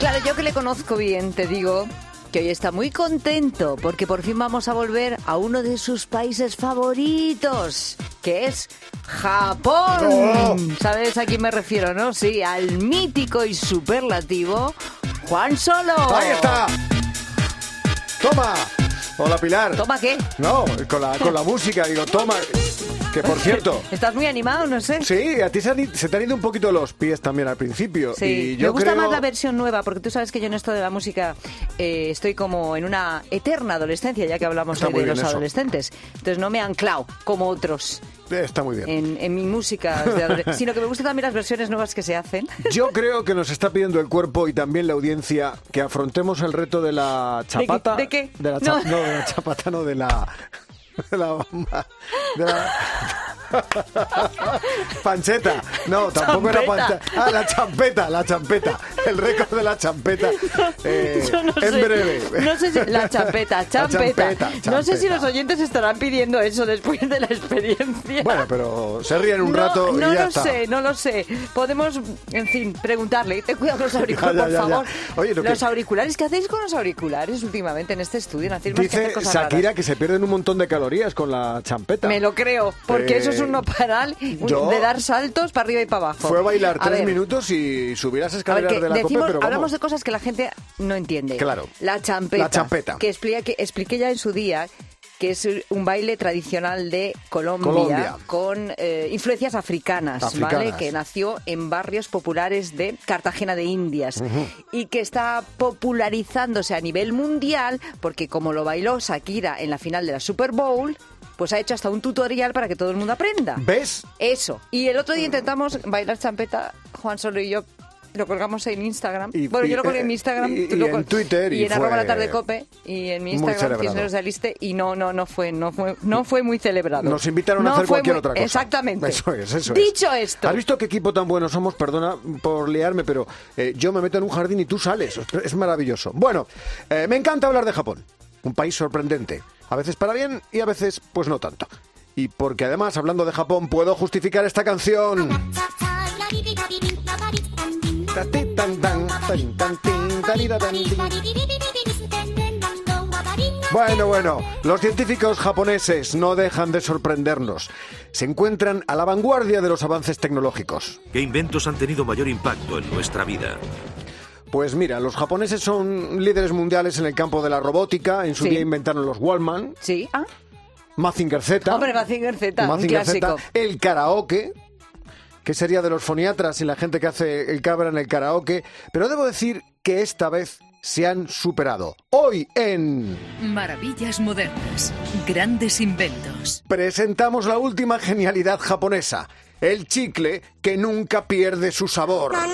Claro, yo que le conozco bien, te digo que hoy está muy contento porque por fin vamos a volver a uno de sus países favoritos, que es Japón. ¡Oh! ¿Sabes a quién me refiero, no? Sí, al mítico y superlativo Juan Solo. ¡Ahí está! ¡Toma! Hola, Pilar. ¿Toma qué? No, con la música, digo, toma. Que por cierto... ¿Estás muy animado? No sé. Sí, a ti se te han ido un poquito los pies también al principio. Sí, y yo me gusta creo... más la versión nueva, porque tú sabes que yo en esto de la música estoy como en una eterna adolescencia, ya que hablamos Está hoy muy de bien los eso. adolescentes. Entonces no me he anclado como otros Está muy bien. en mi música, sino que me gustan también las versiones nuevas que se hacen. Yo creo que nos está pidiendo el cuerpo y también la audiencia que afrontemos el reto de la chapata. ¿De qué? De la No. no, de la chapata, no, de la... De la bamba. De la... Pancheta. No, tampoco era Champeta. pancheta. Ah, la champeta. El récord de la champeta. Yo no en sé. breve. No sé si la champeta. No sé si los oyentes estarán pidiendo eso después de la experiencia. Bueno, pero se ríen un rato no y ya lo está. sé, no lo sé. Podemos, en fin, preguntarle. Ten cuidado con los auriculares, Ya, por ya, ya. favor. Oye, lo que- los auriculares, ¿qué hacéis con los auriculares últimamente en este estudio? ¿No hacéis más que hacer Dice cosas Shakira raras? que se pierden un montón de calorías con la champeta. Me lo creo, porque eso es un no parar yo- de dar saltos para arriba y para abajo. Fue a bailar A 3 ver, minutos y subir las a ver, escaleras que de la COPE, decimos, pero vamos. hablamos de cosas que la gente no entiende. Claro. La champeta. La champeta. Que expliqué ya en su día que es un baile tradicional de Colombia. Con influencias africanas, ¿vale? Que nació en barrios populares de Cartagena de Indias y que está popularizándose a nivel mundial porque como lo bailó Shakira en la final de la Super Bowl, pues ha hecho hasta un tutorial para que todo el mundo aprenda. ¿Ves? Eso. Y el otro día intentamos bailar champeta, Juan Solo y yo. Lo colgamos en Instagram. Y- Bueno, y- yo lo colgué en mi Instagram. y tú lo en Twitter, y y en fue @latardecope. Y en mi muy Instagram, celebrado. Cisneros de Aliste. Y no fue muy celebrado. Nos invitaron a No hacer fue cualquier muy- otra cosa. Exactamente. Eso es. Dicho esto. ¿Has visto qué equipo tan bueno somos? Perdona por liarme, pero yo me meto en un jardín y tú sales. Es maravilloso. Bueno, me encanta hablar de Japón. Un país sorprendente. A veces para bien y a veces pues no tanto. Y porque además, hablando de Japón, puedo justificar esta canción. Bueno, los científicos japoneses no dejan de sorprendernos. Se encuentran a la vanguardia de los avances tecnológicos. ¿Qué inventos han tenido mayor impacto en nuestra vida? Pues mira, los japoneses son líderes mundiales en el campo de la robótica. En su Sí. día inventaron los Wallman, Sí. Ah, Mazinger Z, hombre, Mazinger Z, un Mazinger clásico. Z, el karaoke, que sería de los foniatras y la gente que hace el cabra en el karaoke. Pero debo decir que esta vez se han superado. Hoy en... Maravillas modernas. Grandes inventos. presentamos la última genialidad japonesa. El chicle que nunca pierde su sabor. No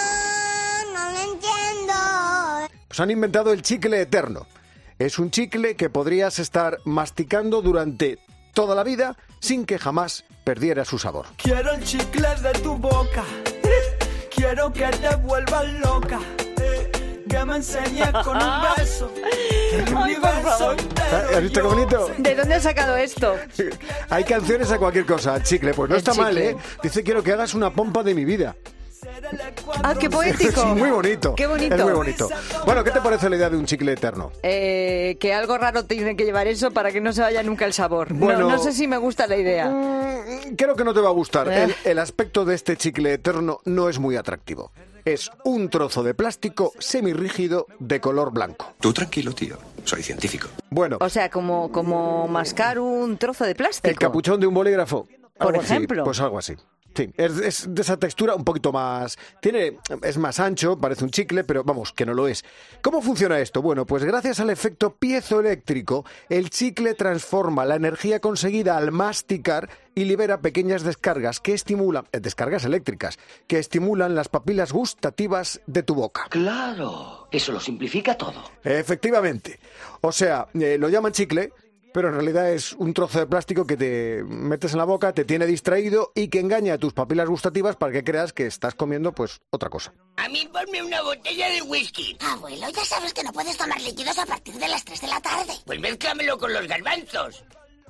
lo entiendo. Pues han inventado el chicle eterno. Es un chicle que podrías estar masticando durante toda la vida sin que jamás perdiera su sabor. Quiero el chicle de tu boca. Quiero que te vuelvas loca. Que me enseñes con un beso. El Ay, por universo favor. entero. ¿Has visto qué bonito? ¿De dónde has sacado esto? Hay canciones a cualquier cosa. Chicle, pues no El está mal, chicle. ¿eh? Dice, quiero que hagas una pompa de mi vida. Ah, qué poético. Es muy bonito. Qué bonito. Es muy bonito. Bueno, ¿qué te parece la idea de un chicle eterno? Que algo raro tiene que llevar eso para que no se vaya nunca el sabor. Bueno. No sé si me gusta la idea. Creo que no te va a gustar. Eh. El aspecto de este chicle eterno no es muy atractivo. Es un trozo de plástico semirrígido de color blanco. Tú tranquilo, tío. Soy científico. Bueno, O sea, como mascar un trozo de plástico. el capuchón de un bolígrafo. Por Algo así, ejemplo. pues algo así. Sí, es de esa textura un poquito más... Es más ancho, parece un chicle, pero vamos, que no lo es. ¿Cómo funciona esto? Bueno, pues gracias al efecto piezoeléctrico, el chicle transforma la energía conseguida al masticar y libera pequeñas descargas que estimulan... descargas eléctricas, que estimulan las papilas gustativas de tu boca. Claro, eso lo simplifica todo. Efectivamente. O sea, lo llaman chicle, pero en realidad es un trozo de plástico que te metes en la boca, te tiene distraído y que engaña a tus papilas gustativas para que creas que estás comiendo, pues, otra cosa. A mí ponme una botella de whisky. Abuelo, ya sabes que no puedes tomar líquidos a partir de las 3 de la tarde. Pues mézclamelo con los garbanzos.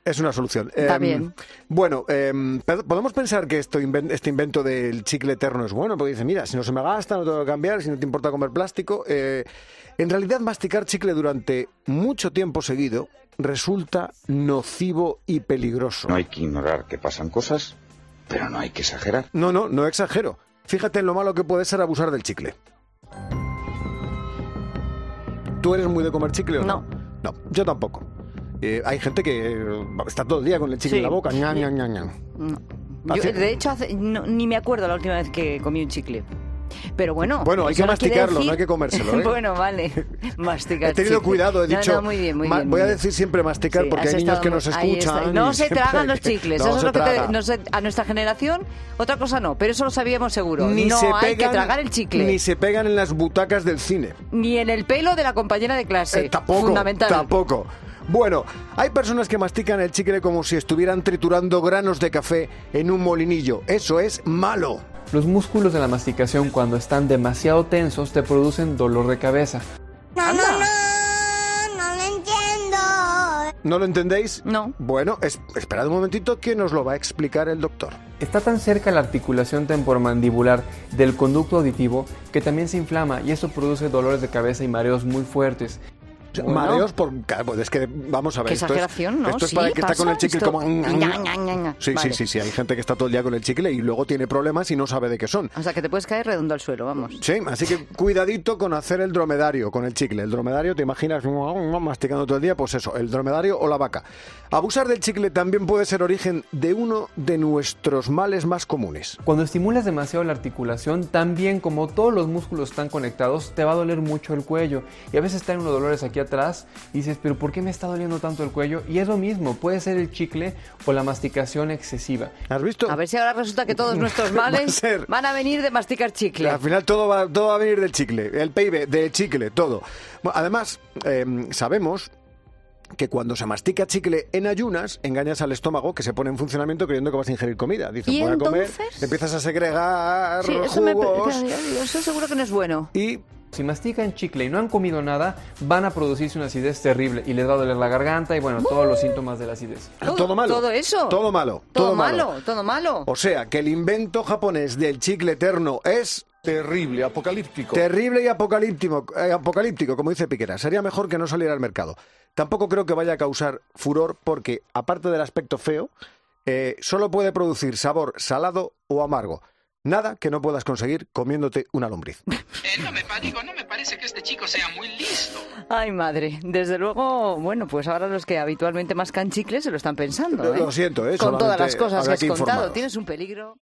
Es una solución. También. Bueno, podemos pensar que este invento del chicle eterno es bueno, porque dice, mira, si no se me gasta, no tengo que cambiar, si no te importa comer plástico. En realidad, masticar chicle durante mucho tiempo seguido resulta nocivo y peligroso. No hay que ignorar que pasan cosas, pero no hay que exagerar. No exagero. Fíjate en lo malo que puede ser abusar del chicle. ¿Tú eres muy de comer chicle o no? No, yo tampoco. Hay gente que está todo el día con el chicle en la boca. Ña. Yo, de hecho, ni me acuerdo la última vez que comí un chicle. Pero bueno, hay que masticarlo, no hay que comérselo, ¿eh? Bueno, vale, masticar. He tenido cuidado, he dicho. Muy bien, voy a decir siempre masticar, porque hay niños que nos escuchan. No se tragan los chicles, eso es lo que a nuestra generación, otra cosa no, pero eso lo sabíamos seguro. Hay que tragar el chicle. Ni se pegan en las butacas del cine. Ni en el pelo de la compañera de clase. Fundamental. Tampoco. Bueno, hay personas que mastican el chicle como si estuvieran triturando granos de café en un molinillo. Eso es malo. Los músculos de la masticación, cuando están demasiado tensos, te producen dolor de cabeza. No lo entiendo. ¿No lo entendéis? No. Bueno, esperad un momentito que nos lo va a explicar el doctor. Está tan cerca la articulación temporomandibular del conducto auditivo que también se inflama y esto produce dolores de cabeza y mareos muy fuertes. Mareos es que vamos a ver. Qué exageración, ¿no? Esto es para el que está con el chicle como. Sí, vale. Sí. Hay gente que está todo el día con el chicle y luego tiene problemas y no sabe de qué son. O sea, que te puedes caer redondo al suelo, vamos. Sí, así que cuidadito con hacer el dromedario con el chicle. El dromedario, te imaginas masticando todo el día, pues eso, el dromedario o la vaca. Abusar del chicle también puede ser origen de uno de nuestros males más comunes. Cuando estimulas demasiado la articulación, también como todos los músculos están conectados, te va a doler mucho el cuello. Y a veces están unos dolores aquí atrás y dices, pero ¿por qué me está doliendo tanto el cuello? Y es lo mismo, puede ser el chicle o la masticación excesiva. ¿Has visto? A ver si ahora resulta que todos nuestros males van a venir de masticar chicle. Al final todo va a venir del chicle, el PIB, del chicle, todo. Bueno, además, sabemos que cuando se mastica chicle en ayunas, engañas al estómago, que se pone en funcionamiento creyendo que vas a ingerir comida. Dices, voy a comer, empiezas a segregar jugos. Eso seguro que no es bueno. Y si mastican chicle y no han comido nada, van a producirse una acidez terrible y les va a doler la garganta y bueno, todos los síntomas de la acidez. Todo malo. Todo eso. Todo malo. Todo malo. O sea, que el invento japonés del chicle eterno es terrible, apocalíptico. Terrible y apocalíptico, como dice Piquera. Sería mejor que no saliera al mercado. Tampoco creo que vaya a causar furor porque, aparte del aspecto feo, solo puede producir sabor salado o amargo. Nada que no puedas conseguir comiéndote una lombriz. No me parece que este chico sea muy listo. Ay, madre. Desde luego, bueno, pues ahora los que habitualmente mascan chicles se lo están pensando, ¿eh? Lo siento, con todas las cosas que has contado. Tienes un peligro.